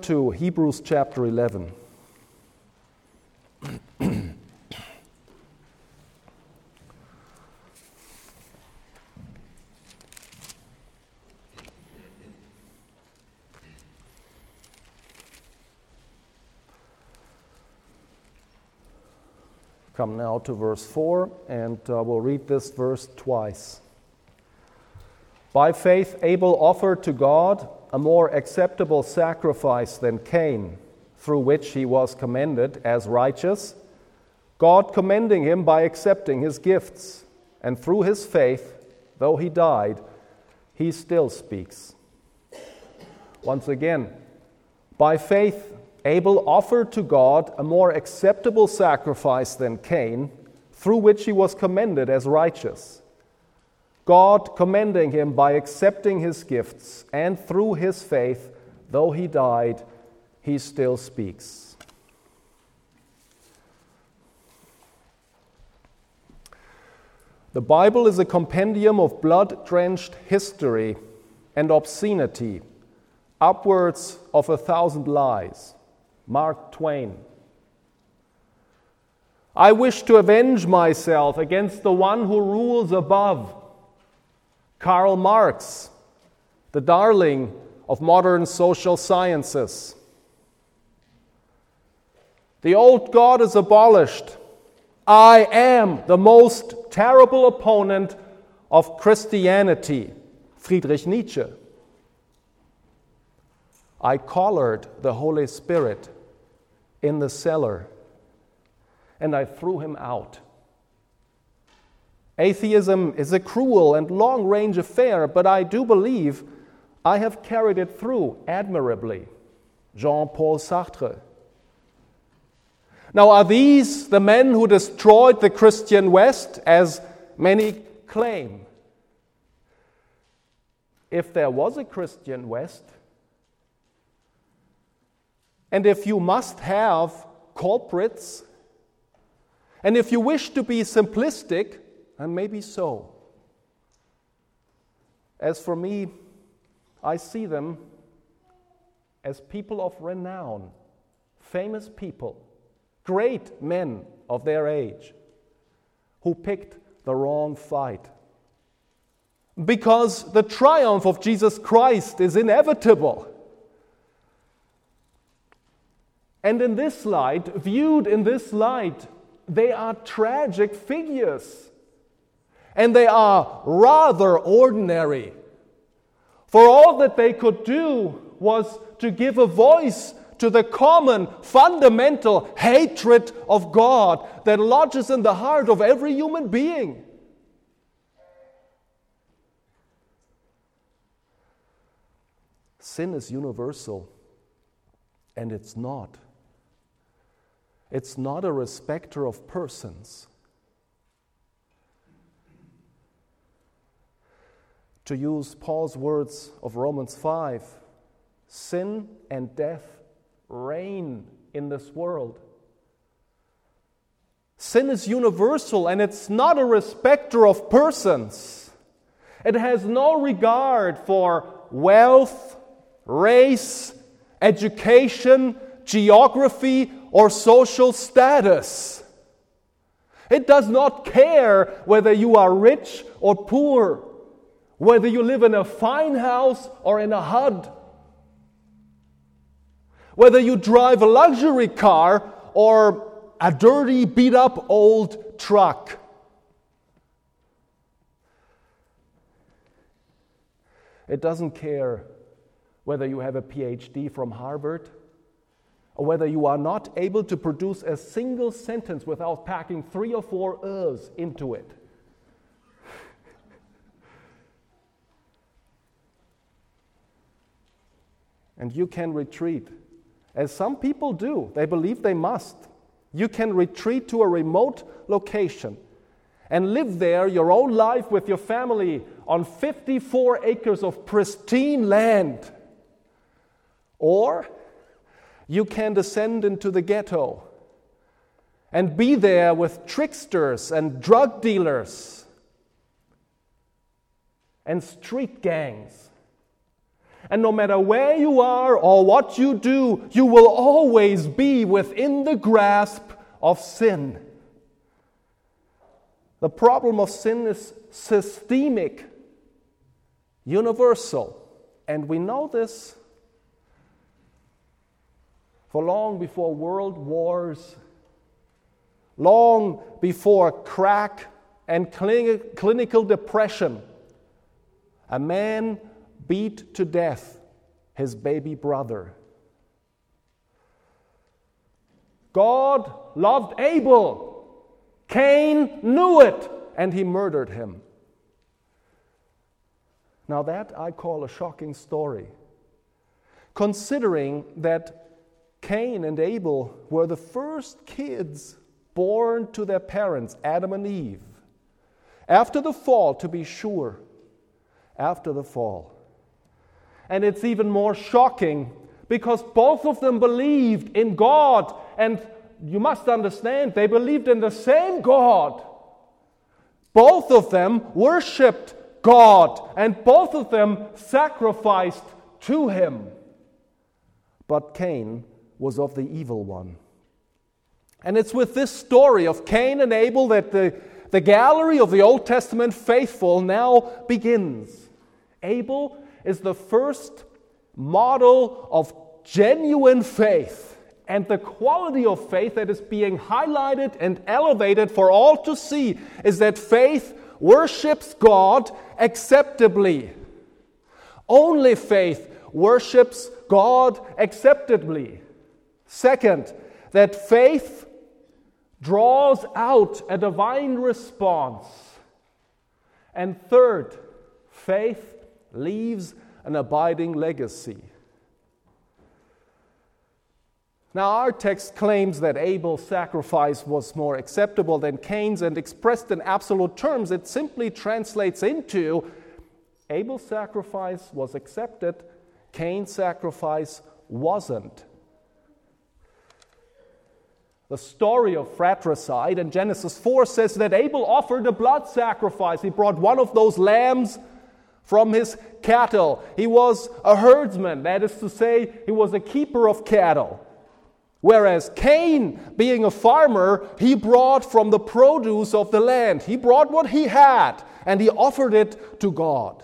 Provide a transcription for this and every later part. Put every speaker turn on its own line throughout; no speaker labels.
To Hebrews chapter 11. Come now to verse 4, and we'll read this verse twice. By faith Abel offered to God a more acceptable sacrifice than Cain, through which he was commended as righteous, God commending him by accepting his gifts. And through his faith, though he died, he still speaks. Once again, by faith Abel offered to God a more acceptable sacrifice than Cain, through which he was commended as righteous. God commending him by accepting his gifts, and through his faith, though he died, he still speaks. The Bible is a compendium of blood-drenched history and obscenity, upwards of 1,000 lies. Mark Twain. I wish to avenge myself against the one who rules above. Karl Marx, the darling of modern social sciences. The old God is abolished. I am the most terrible opponent of Christianity. Friedrich Nietzsche. I collared the Holy Spirit in the cellar, and I threw him out. Atheism is a cruel and long-range affair, but I do believe I have carried it through admirably. Jean-Paul Sartre. Now, are these the men who destroyed the Christian West, as many claim? If there was a Christian West, and if you must have culprits, and if you wish to be simplistic, and maybe so. As for me, I see them as people of renown, famous people, great men of their age, who picked the wrong fight. Because the triumph of Jesus Christ is inevitable. And in this light, viewed in this light, they are tragic figures. And they are rather ordinary. For all that they could do was to give a voice to the common, fundamental hatred of God that lodges in the heart of every human being. Sin is universal, and it's not. It's not a respecter of persons. To use Paul's words of Romans 5, sin and death reign in this world. Sin is universal, and it's not a respecter of persons. It has no regard for wealth, race, education, geography, or social status. It does not care whether you are rich or poor, whether you live in a fine house or in a hut, whether you drive a luxury car or a dirty, beat-up old truck. It doesn't care whether you have a PhD from Harvard or whether you are not able to produce a single sentence without packing 3 or 4 "ers" into it. And you can retreat, as some people do. They believe they must. You can retreat to a remote location and live there your own life with your family on 54 acres of pristine land. Or you can descend into the ghetto and be there with tricksters and drug dealers and street gangs And no matter where you are or what you do, you will always be within the grasp of sin. The problem of sin is systemic, universal. And we know this for long before world wars, long before crack and clinical depression. A man beat to death his baby brother. God loved Abel. Cain knew it, and he murdered him. Now that I call a shocking story, considering that Cain and Abel were the first kids born to their parents, Adam and Eve. After the fall, to be sure, after the fall. And it's even more shocking because both of them believed in God, and you must understand, they believed in the same God. Both of them worshipped God, and both of them sacrificed to Him. But Cain was of the evil one. And it's with this story of Cain and Abel that the gallery of the Old Testament faithful now begins. Abel is the first model of genuine faith. And the quality of faith that is being highlighted and elevated for all to see is that faith worships God acceptably. Only faith worships God acceptably. Second, that faith draws out a divine response. And third, faith leaves an abiding legacy. Now, our text claims that Abel's sacrifice was more acceptable than Cain's, and expressed in absolute terms, it simply translates into Abel's sacrifice was accepted, Cain's sacrifice wasn't. The story of fratricide in Genesis 4 says that Abel offered a blood sacrifice. He brought one of those lambs from his cattle. He was a herdsman, that is to say, he was a keeper of cattle. Whereas Cain, being a farmer, he brought from the produce of the land. He brought what he had, and he offered it to God.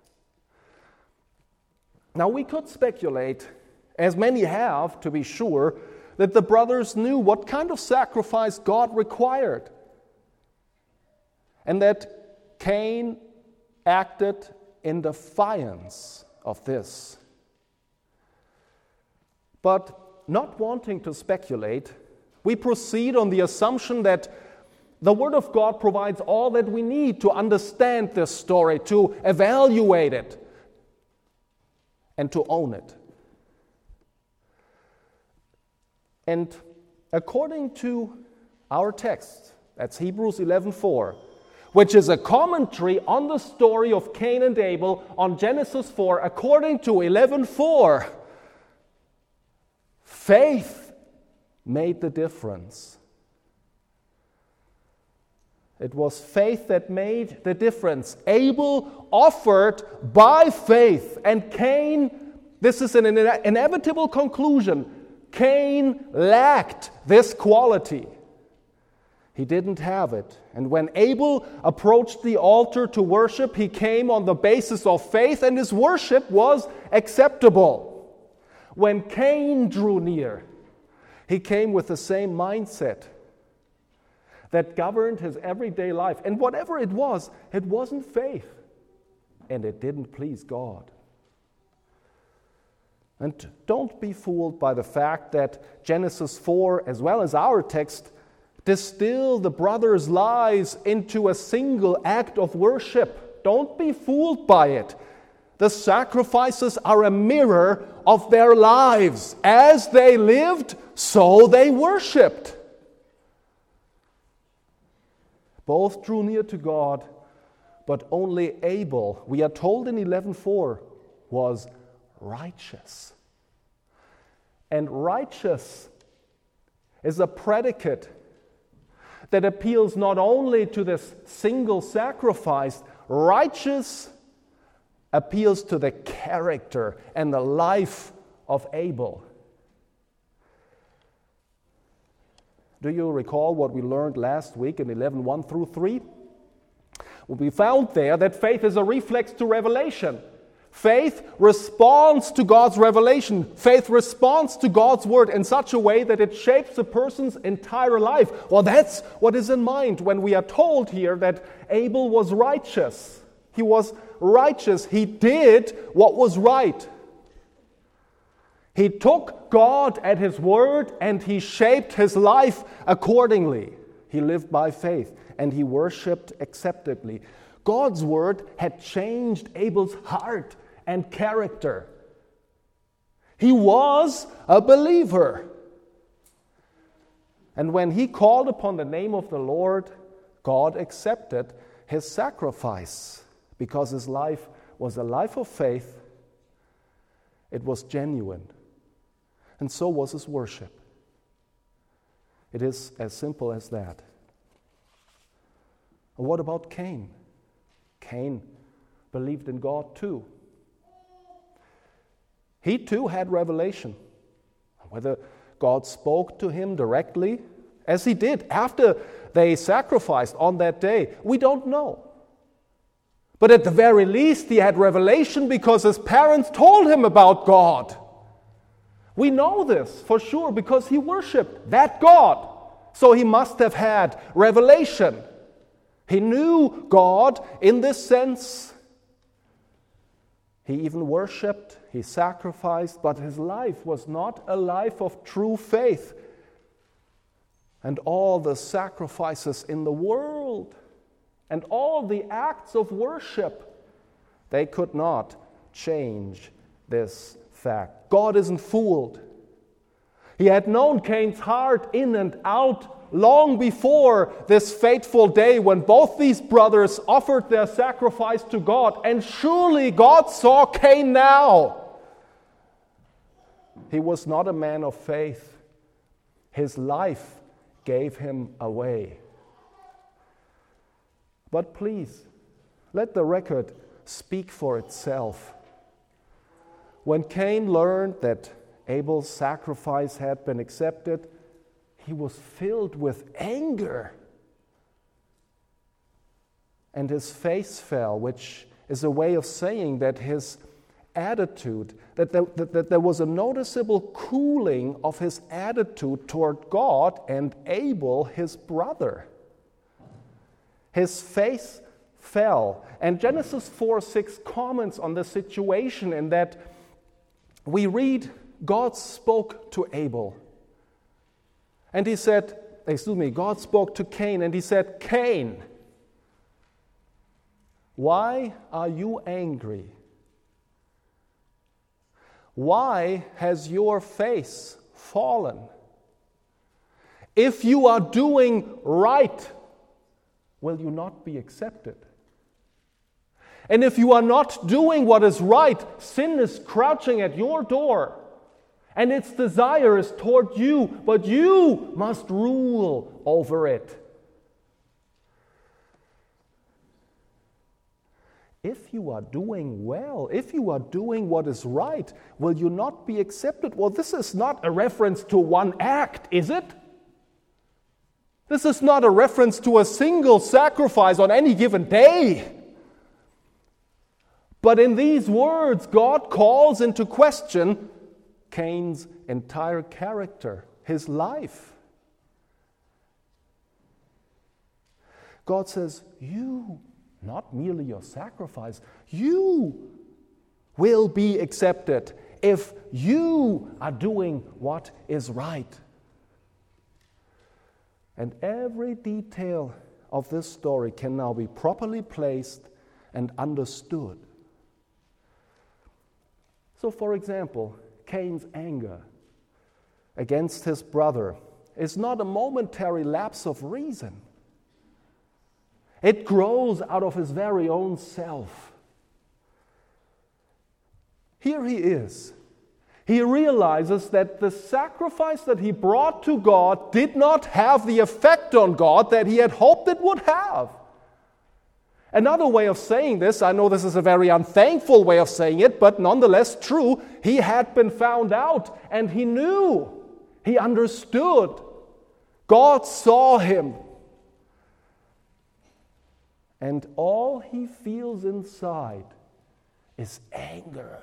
Now we could speculate, as many have, to be sure, that the brothers knew what kind of sacrifice God required, and that Cain acted in defiance of this. But not wanting to speculate, we proceed on the assumption that the Word of God provides all that we need to understand this story, to evaluate it, and to own it. And according to our text, that's Hebrews 11:4, which is a commentary on the story of Cain and Abel on Genesis 4, according to 11:4, faith made the difference. It was faith that made the difference. Abel offered by faith, and Cain, this is an inevitable conclusion, Cain lacked this quality. He didn't have it. And when Abel approached the altar to worship, he came on the basis of faith, and his worship was acceptable. When Cain drew near, he came with the same mindset that governed his everyday life. And whatever it wasn't faith. And it didn't please God. And don't be fooled by the fact that Genesis 4, as well as our text, distill the brothers' lives into a single act of worship. Don't be fooled by it. The sacrifices are a mirror of their lives. As they lived, so they worshipped. Both drew near to God, but only Abel, we are told in 11:4, was righteous. And righteous is a predicate that appeals not only to this single sacrifice. Righteous appeals to the character and the life of Abel. Do you recall what we learned last week in 11:1 through 3? Well, we found there that faith is a reflex to revelation. Faith responds to God's revelation. Faith responds to God's word in such a way that it shapes a person's entire life. Well, that's what is in mind when we are told here that Abel was righteous. He was righteous. He did what was right. He took God at His word and he shaped his life accordingly. He lived by faith and he worshipped acceptably. God's word had changed Abel's heart and character. He was a believer. And when he called upon the name of the Lord, God accepted his sacrifice because his life was a life of faith. It was genuine. And so was his worship. It is as simple as that. And what about Cain? Cain believed in God too. He too had revelation. Whether God spoke to him directly, as he did after they sacrificed on that day, we don't know. But at the very least, he had revelation because his parents told him about God. We know this for sure because he worshipped that God. So he must have had revelation. He knew God in this sense. He even worshipped, he sacrificed, but his life was not a life of true faith. And all the sacrifices in the world and all the acts of worship, they could not change this fact. God isn't fooled. He had known Cain's heart in and out long before this fateful day when both these brothers offered their sacrifice to God. And surely God saw Cain now. He was not a man of faith. His life gave him away. But please, let the record speak for itself. When Cain learned that Abel's sacrifice had been accepted, he was filled with anger. And his face fell, which is a way of saying that his attitude, that there was a noticeable cooling of his attitude toward God and Abel, his brother. His face fell. And Genesis 4:6 comments on the situation in that we read, God spoke to Abel. And he said, God spoke to Cain and he said, Cain, why are you angry? Why has your face fallen? If you are doing right, will you not be accepted? And if you are not doing what is right, sin is crouching at your door. And its desire is toward you, but you must rule over it. If you are doing well, if you are doing what is right, will you not be accepted? Well, this is not a reference to one act, is it? This is not a reference to a single sacrifice on any given day. But in these words, God calls into question Cain's entire character, his life. God says, you, not merely your sacrifice, you will be accepted if you are doing what is right. And every detail of this story can now be properly placed and understood. So, for example, Cain's anger against his brother is not a momentary lapse of reason. It grows out of his very own self. Here he is. He realizes that the sacrifice that he brought to God did not have the effect on God that he had hoped it would have. Another way of saying this, I know this is a very unthankful way of saying it, but nonetheless true, he had been found out and he knew, he understood. God saw him. And all he feels inside is anger.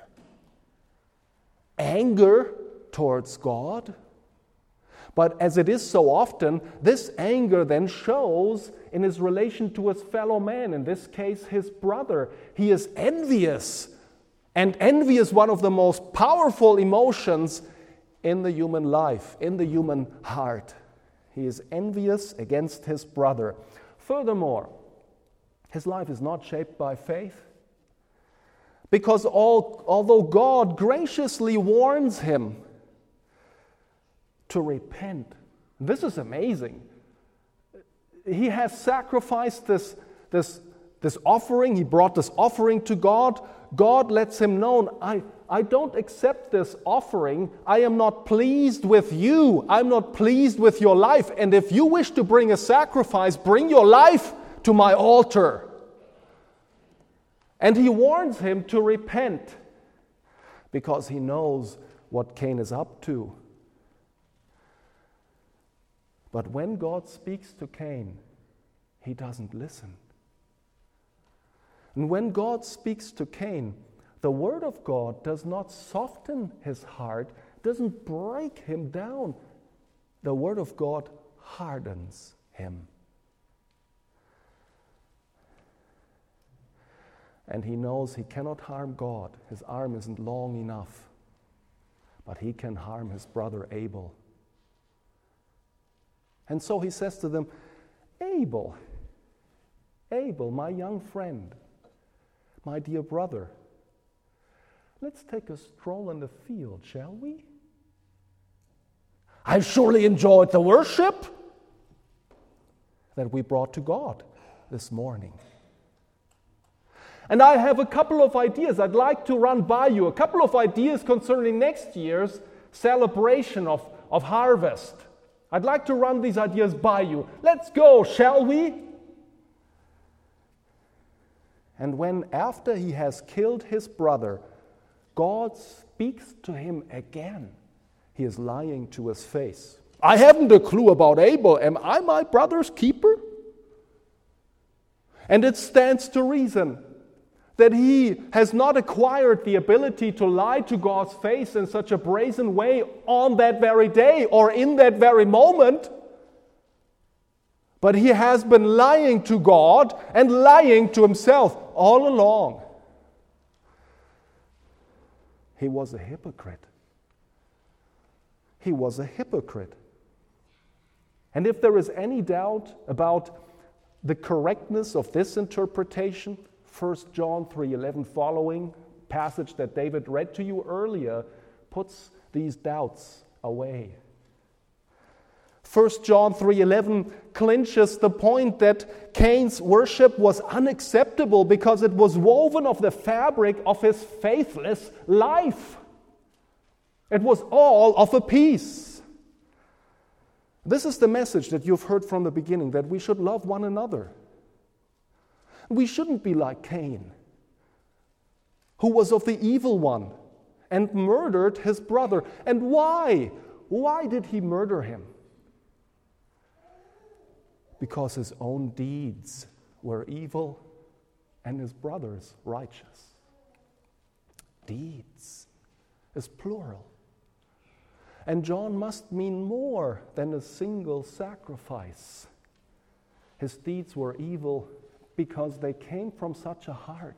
Anger towards God. But as it is so often, this anger then shows in his relation to his fellow man, in this case his brother. He is envious. And envy is one of the most powerful emotions in the human life, in the human heart. He is envious against his brother. Furthermore, his life is not shaped by faith. Because although God graciously warns him to repent, this is amazing. He has sacrificed this offering. He brought this offering to God. God lets him know, I don't accept this offering. I am not pleased with you. I'm not pleased with your life. And if you wish to bring a sacrifice, bring your life to my altar. And he warns him to repent because he knows what Cain is up to. But when God speaks to Cain, he doesn't listen. And when God speaks to Cain, the word of God does not soften his heart, doesn't break him down. The word of God hardens him. And he knows he cannot harm God. His arm isn't long enough. But he can harm his brother Abel. And so he says to them, Abel, my young friend, my dear brother, let's take a stroll in the field, shall we? I surely enjoyed the worship that we brought to God this morning. And I have a couple of ideas I'd like to run by you, a couple of ideas concerning next year's celebration of harvest. I'd like to run these ideas by you. Let's go, shall we? And when, after he has killed his brother, God speaks to him again, he is lying to his face. I haven't a clue about Abel. Am I my brother's keeper? And it stands to reason that he has not acquired the ability to lie to God's face in such a brazen way on that very day or in that very moment. But he has been lying to God and lying to himself all along. He was a hypocrite. He was a hypocrite. And if there is any doubt about the correctness of this interpretation, 1 John 3:11 following passage that David read to you earlier puts these doubts away. 1 John 3:11 clinches the point that Cain's worship was unacceptable because it was woven of the fabric of his faithless life. It was all of a piece. This is the message that you've heard from the beginning, that we should love one another. We shouldn't be like Cain, who was of the evil one and murdered his brother. And why? Why did he murder him? Because his own deeds were evil and his brother's righteous. Deeds is plural. And John must mean more than a single sacrifice. His deeds were evil because they came from such a heart.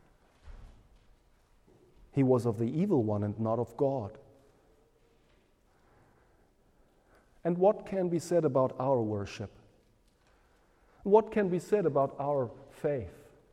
He was of the evil one and not of God. And what can be said about our worship? What can be said about our faith?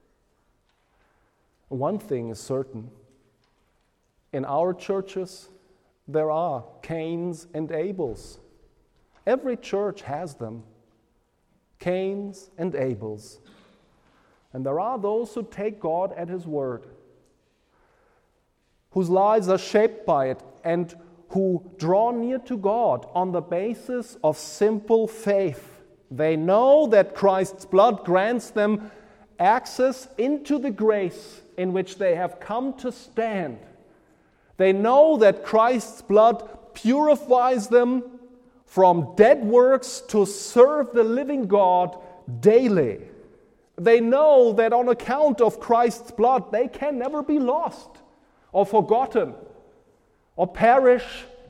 One thing is certain. In our churches, there are Cains and Abels. Every church has them. Cains and Abels. And there are those who take God at His word, whose lives are shaped by it, and who draw near to God on the basis of simple faith. They know that Christ's blood grants them access into the grace in which they have come to stand. They know that Christ's blood purifies them from dead works to serve the living God daily. They know that on account of Christ's blood, they can never be lost or forgotten or perish,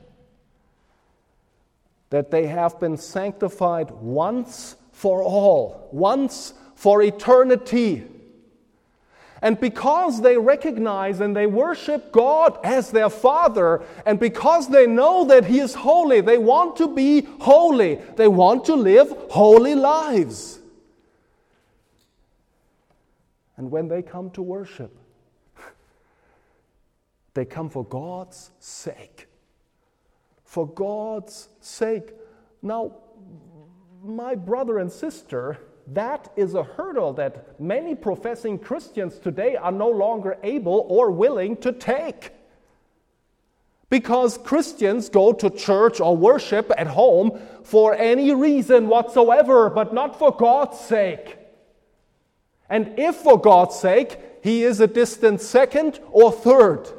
that they have been sanctified once for all, once for eternity. And because they recognize and they worship God as their Father, and because they know that He is holy, they want to be holy. They want to live holy lives. And when they come to worship, they come for God's sake. For God's sake. Now, my brother and sister, that is a hurdle that many professing Christians today are no longer able or willing to take. Because Christians go to church or worship at home for any reason whatsoever, but not for God's sake. And if for God's sake, He is a distant second or third.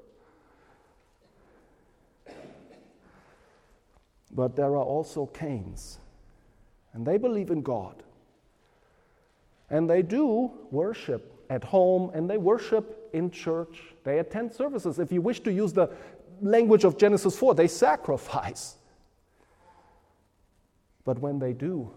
But there are also Cains, and they believe in God. And they do worship at home, and they worship in church. They attend services. If you wish to use the language of Genesis 4, they sacrifice. But when they do,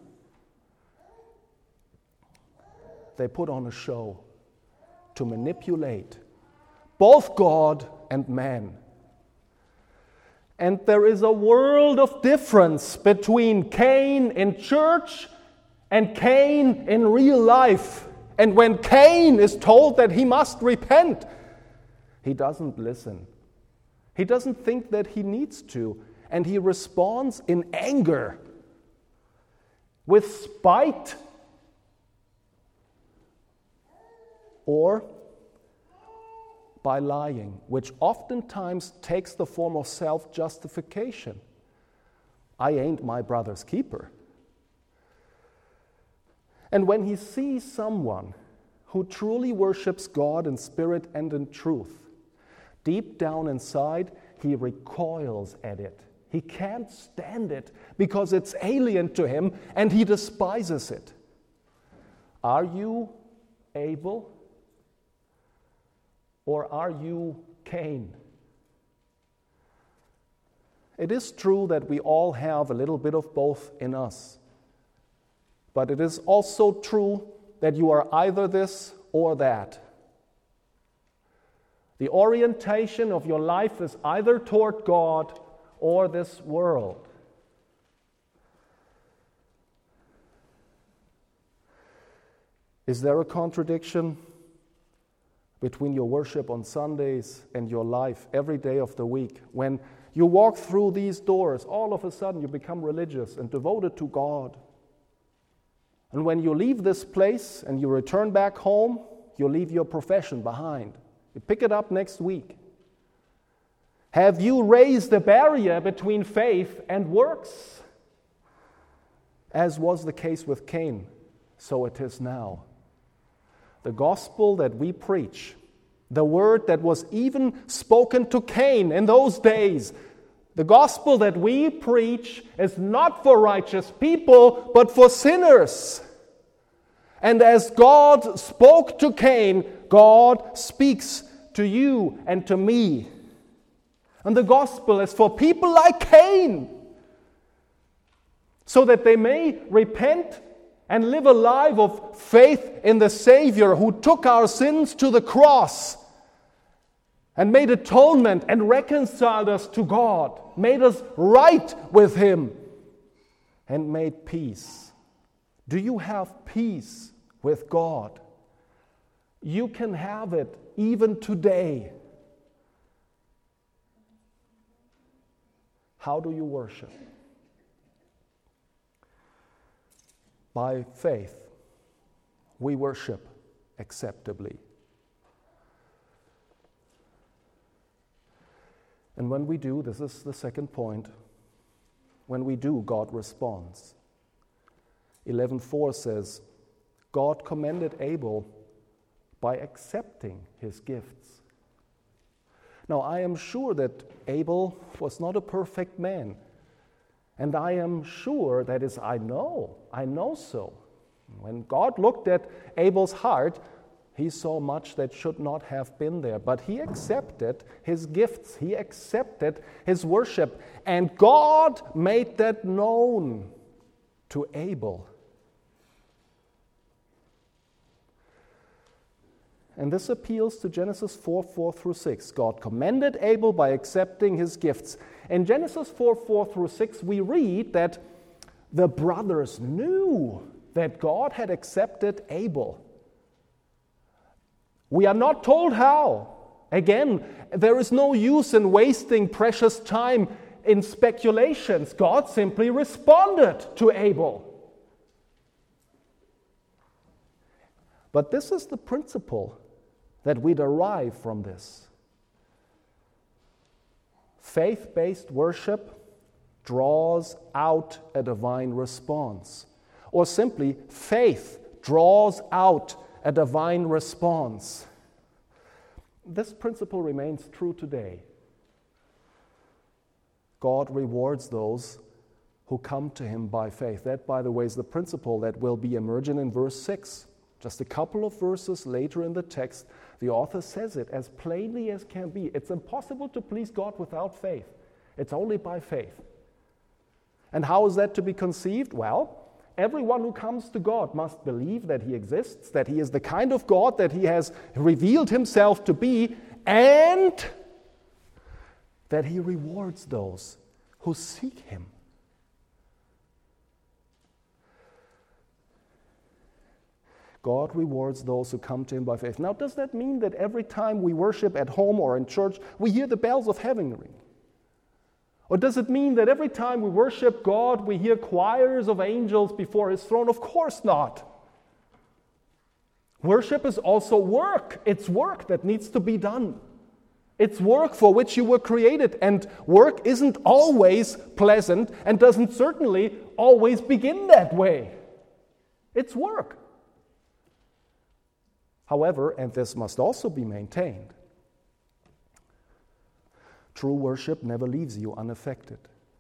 they put on a show to manipulate both God and man. And there is a world of difference between Cain in church and Cain in real life. And when Cain is told that he must repent, he doesn't listen. He doesn't think that he needs to. And he responds in anger, with spite, or by lying, which oftentimes takes the form of self-justification. I ain't my brother's keeper. And when he sees someone who truly worships God in spirit and in truth, deep down inside, he recoils at it. He can't stand it because it's alien to him and he despises it. Are you Abel? Or are you Cain? It is true that we all have a little bit of both in us. But it is also true that you are either this or that. The orientation of your life is either toward God or this world. Is there a contradiction between your worship on Sundays and your life every day of the week? When you walk through these doors, all of a sudden you become religious and devoted to God. And when you leave this place and you return back home, you leave your profession behind. You pick it up next week. Have you raised a barrier between faith and works? As was the case with Cain, so it is now. The gospel that we preach, the word that was even spoken to Cain in those days, the gospel that we preach is not for righteous people, but for sinners. And as God spoke to Cain, God speaks to you and to me. And the gospel is for people like Cain, so that they may repent and live a life of faith in the Savior who took our sins to the cross and made atonement and reconciled us to God, made us right with Him, and made peace. Do you have peace with God? You can have it even today. How do you worship? By faith, we worship acceptably. And when we do, this is the second point, when we do, God responds. 11:4 says, God commended Abel by accepting his gifts. Now, I am sure that Abel was not a perfect man. And I am sure, that is, I know so. When God looked at Abel's heart, he saw much that should not have been there. But he accepted his gifts. He accepted his worship. And God made that known to Abel. And this appeals to Genesis 4:4-6. God commended Abel by accepting his gifts. In Genesis 4:4-6, we read that the brothers knew that God had accepted Abel. We are not told how. Again, there is no use in wasting precious time in speculations. God simply responded to Abel. But this is the principle that we derive from this. Faith-based worship draws out a divine response. Or simply, faith draws out a divine response. This principle remains true today. God rewards those who come to him by faith. That, by the way, is the principle that will be emergent in verse 6. Just a couple of verses later in the text, the author says it as plainly as can be. It's impossible to please God without faith. It's only by faith. And how is that to be conceived? Well, everyone who comes to God must believe that he exists, that he is the kind of God that he has revealed himself to be, and that he rewards those who seek him. God rewards those who come to him by faith. Now, does that mean that every time we worship at home or in church, we hear the bells of heaven ring? Or does it mean that every time we worship God, we hear choirs of angels before his throne? Of course not. Worship is also work. It's work that needs to be done. It's work for which you were created. And work isn't always pleasant and doesn't certainly always begin that way. It's work. However, and this must also be maintained, true worship never leaves you unaffected.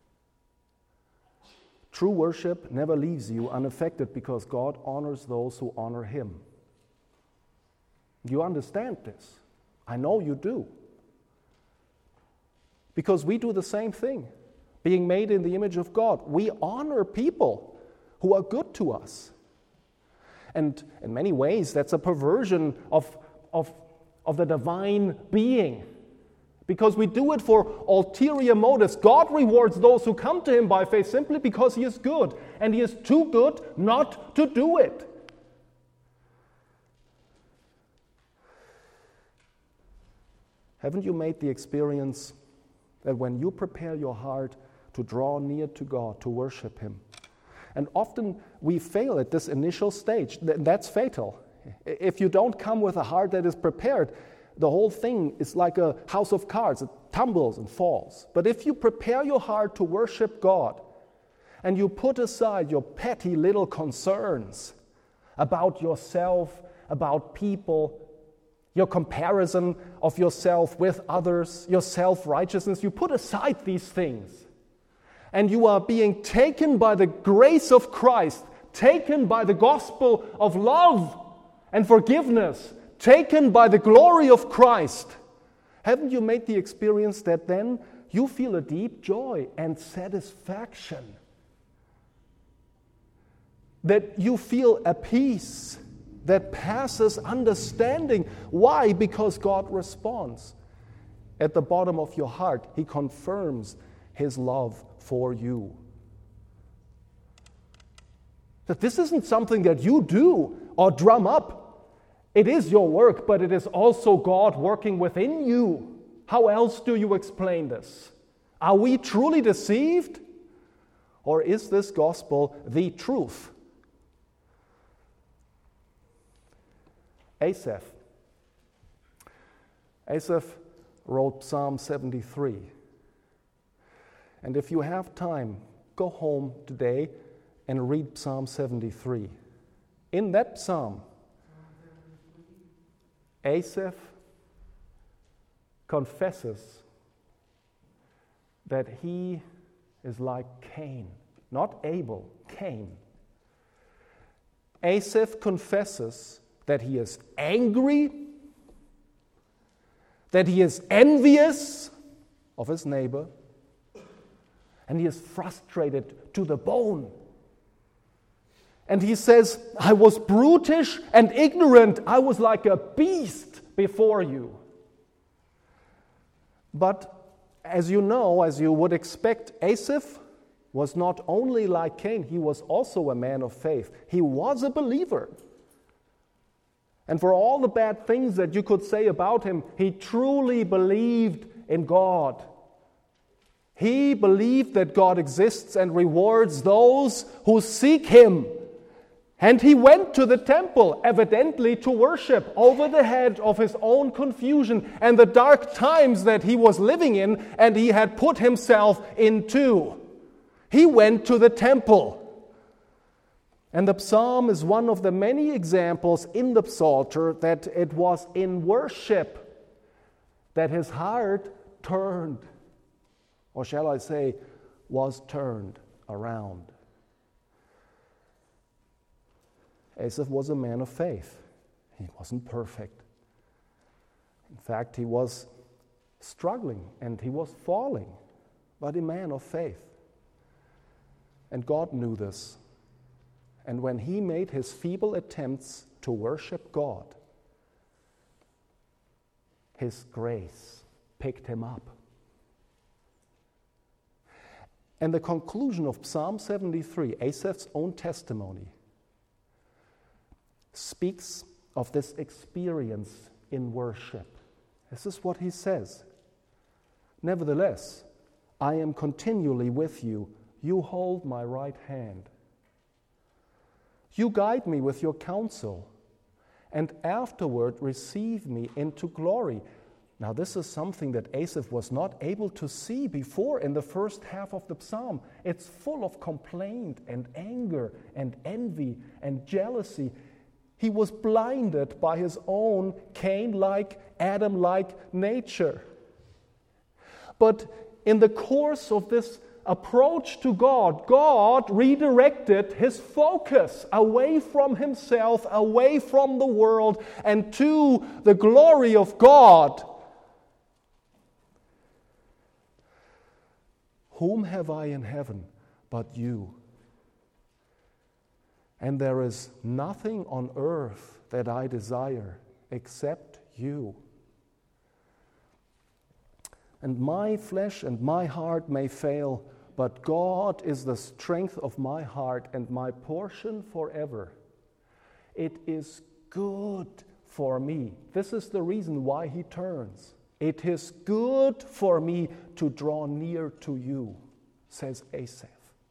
True worship never leaves you unaffected because God honors those who honor him. You understand this? I know you do. Because we do the same thing. Being made in the image of God, we honor people who are good to us. And in many ways, that's a perversion of the divine being. Because we do it for ulterior motives. God rewards those who come to him by faith simply because he is good. And he is too good not to do it. Haven't you made the experience that when you prepare your heart to draw near to God, to worship him, and often we fail at this initial stage. That's fatal. If you don't come with a heart that is prepared, the whole thing is like a house of cards. It tumbles and falls. But if you prepare your heart to worship God, and you put aside your petty little concerns about yourself, about people, your comparison of yourself with others, your self-righteousness, you put aside these things. And you are being taken by the grace of Christ, taken by the gospel of love and forgiveness, taken by the glory of Christ. Haven't you made the experience that then you feel a deep joy and satisfaction? That you feel a peace that passes understanding. Why? Because God responds. At the bottom of your heart, he confirms his love for you. That this isn't something that you do or drum up. It is your work, but it is also God working within you. How else do you explain this? Are we truly deceived? Or is this gospel the truth? Asaph wrote Psalm 73. And if you have time, go home today and read Psalm 73. In that psalm, Asaph confesses that he is like Cain, not Abel, Cain. Asaph confesses that he is angry, that he is envious of his neighbor, and he is frustrated to the bone. And he says, I was brutish and ignorant. I was like a beast before you. But as you know, as you would expect, Asaph was not only like Cain, he was also a man of faith. He was a believer. And for all the bad things that you could say about him, he truly believed in God. He believed that God exists and rewards those who seek him. And he went to the temple, evidently to worship, over the head of his own confusion and the dark times that he was living in and he had put himself into. He went to the temple. And the psalm is one of the many examples in the Psalter that it was in worship that his heart turned, or shall I say, was turned around. Asaph was a man of faith. He wasn't perfect. In fact, he was struggling and he was falling, but a man of faith. And God knew this. And when he made his feeble attempts to worship God, his grace picked him up. And the conclusion of Psalm 73, Asaph's own testimony, speaks of this experience in worship. This is what he says. Nevertheless, I am continually with you. You hold my right hand. You guide me with your counsel, and afterward receive me into glory. Now, this is something that Asaph was not able to see before in the first half of the psalm. It's full of complaint and anger and envy and jealousy. He was blinded by his own Cain-like, Adam-like nature. But in the course of this approach to God, God redirected his focus away from himself, away from the world, and to the glory of God. Whom have I in heaven but you? And there is nothing on earth that I desire except you. And my flesh and my heart may fail, but God is the strength of my heart and my portion forever. It is good for me. This is the reason why he turns. It is good for me to draw near to you, says Asaph.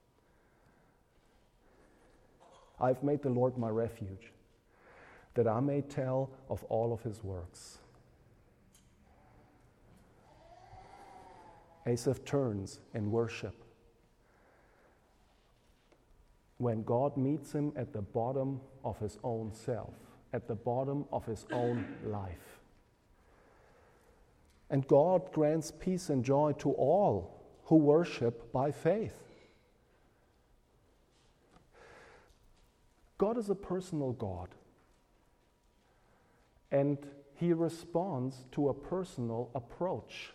I've made the Lord my refuge, that I may tell of all of his works. Asaph turns in worship when God meets him at the bottom of his own self, at the bottom of his own life. And God grants peace and joy to all who worship by faith. God is a personal God, and he responds to a personal approach.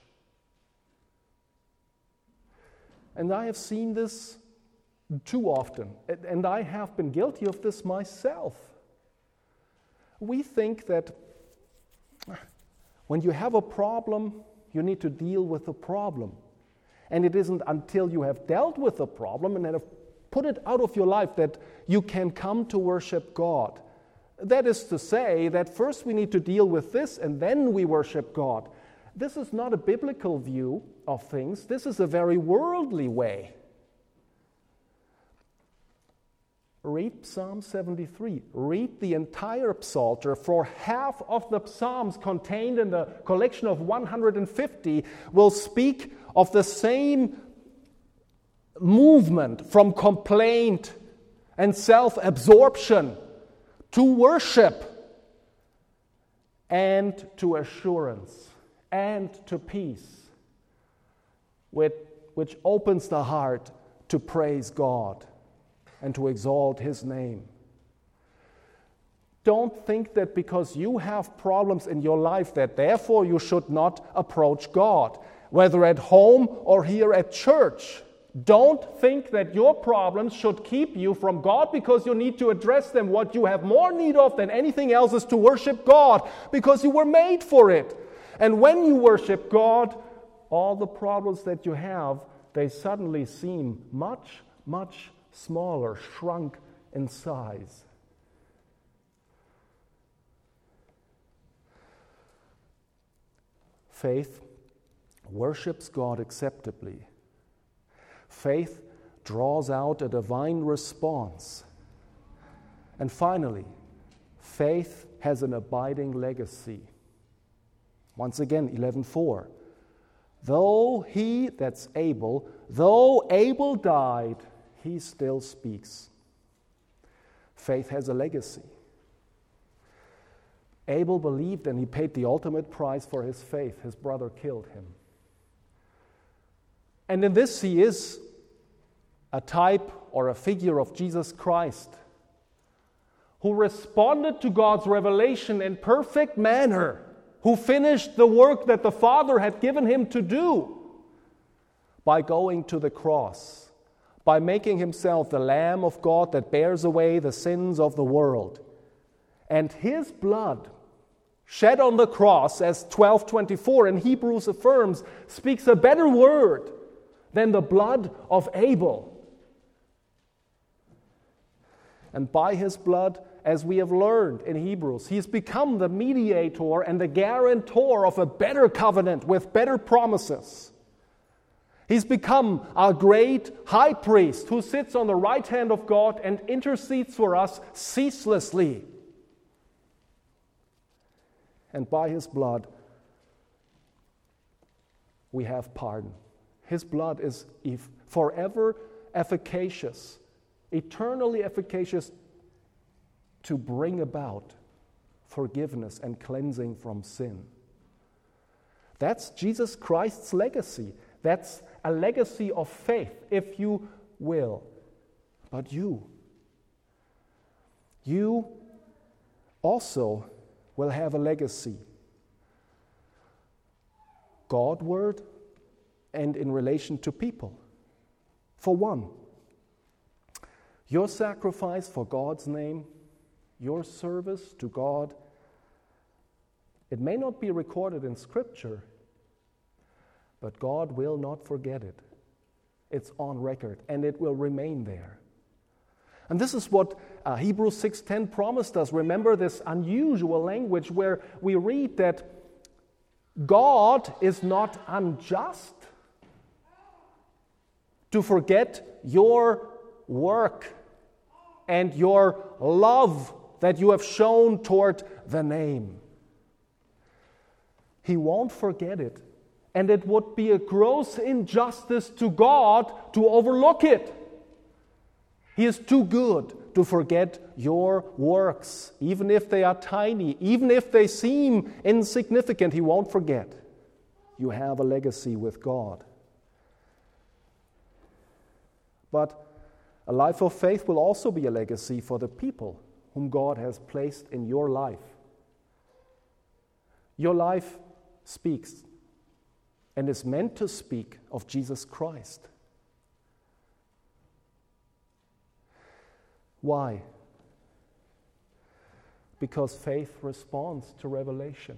And I have seen this too often, and I have been guilty of this myself. We think that when you have a problem, you need to deal with the problem. And it isn't until you have dealt with the problem and have put it out of your life that you can come to worship God. That is to say that first we need to deal with this and then we worship God. This is not a biblical view of things. This is a very worldly way. Read Psalm 73. Read the entire Psalter, for half of the Psalms contained in the collection of 150 will speak of the same movement from complaint and self-absorption to worship, and to assurance, and to peace, which opens the heart to praise God and to exalt His name. Don't think that because you have problems in your life that therefore you should not approach God, whether at home or here at church. Don't think that your problems should keep you from God because you need to address them. What you have more need of than anything else is to worship God because you were made for it. And when you worship God, all the problems that you have, they suddenly seem much, much smaller, shrunk in size. Faith worships God acceptably. Faith draws out a divine response. And finally, faith has an abiding legacy. Once again, 11:4. Though Abel died, he still speaks. Faith has a legacy. Abel believed and he paid the ultimate price for his faith. His brother killed him. And in this he is a type or a figure of Jesus Christ, who responded to God's revelation in perfect manner, who finished the work that the Father had given him to do by going to the cross, by making himself the Lamb of God that bears away the sins of the world. And his blood shed on the cross, as 12:24 in Hebrews affirms, speaks a better word than the blood of Abel. And by his blood, as we have learned in Hebrews, he's become the mediator and the guarantor of a better covenant with better promises. He's become our great high priest who sits on the right hand of God and intercedes for us ceaselessly. And by his blood, we have pardon. His blood is forever efficacious, eternally efficacious to bring about forgiveness and cleansing from sin. That's Jesus Christ's legacy. That's a legacy of faith, if you will. But you also will have a legacy, Godward and in relation to people. For one, your sacrifice for God's name, your service to God, it may not be recorded in Scripture, but God will not forget it. It's on record, and it will remain there. And this is what Hebrews 6:10 promised us. Remember this unusual language where we read that God is not unjust to forget your work and your love that you have shown toward the name. He won't forget it, and it would be a gross injustice to God to overlook it. He is too good to forget your works, even if they are tiny, even if they seem insignificant. He won't forget. You have a legacy with God. But a life of faith will also be a legacy for the people whom God has placed in your life. Your life speaks and is meant to speak of Jesus Christ. Why? Because faith responds to revelation.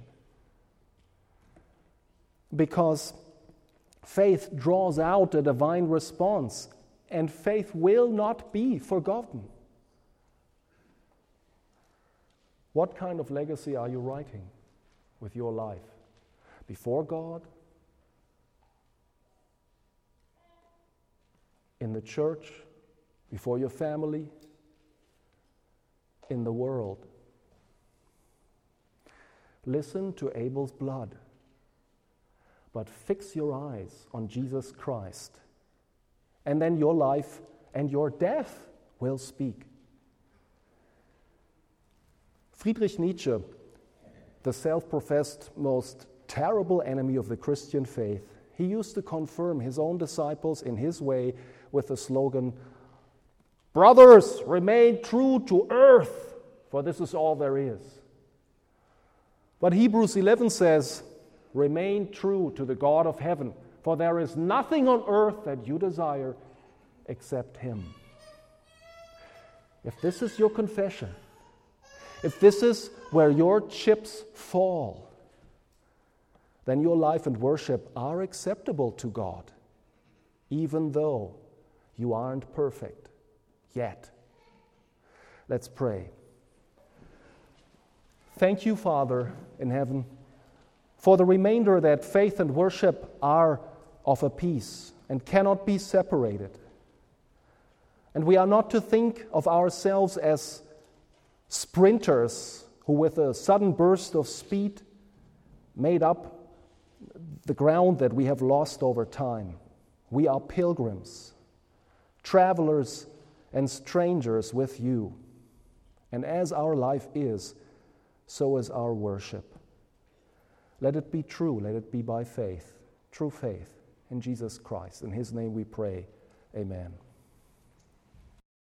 Because faith draws out a divine response, and faith will not be forgotten. What kind of legacy are you writing with your life? Before God? In the church? Before your family? In the world? Listen to Abel's blood, but fix your eyes on Jesus Christ, and then your life and your death will speak. Friedrich Nietzsche, the self-professed most terrible enemy of the Christian faith, he used to confirm his own disciples in his way with the slogan, "Brothers, remain true to earth, for this is all there is." But Hebrews 11 says, "Remain true to the God of heaven, for there is nothing on earth that you desire except Him." If this is your confession, if this is where your chips fall, then your life and worship are acceptable to God, even though you aren't perfect yet. Let's pray. Thank you, Father in heaven, for the reminder that faith and worship are of a piece and cannot be separated. And we are not to think of ourselves as sprinters who, with a sudden burst of speed, made up the ground that we have lost over time. We are pilgrims, travelers and strangers with you. And as our life is, so is our worship. Let it be true, let it be by faith, true faith in Jesus Christ. In His name we pray, amen.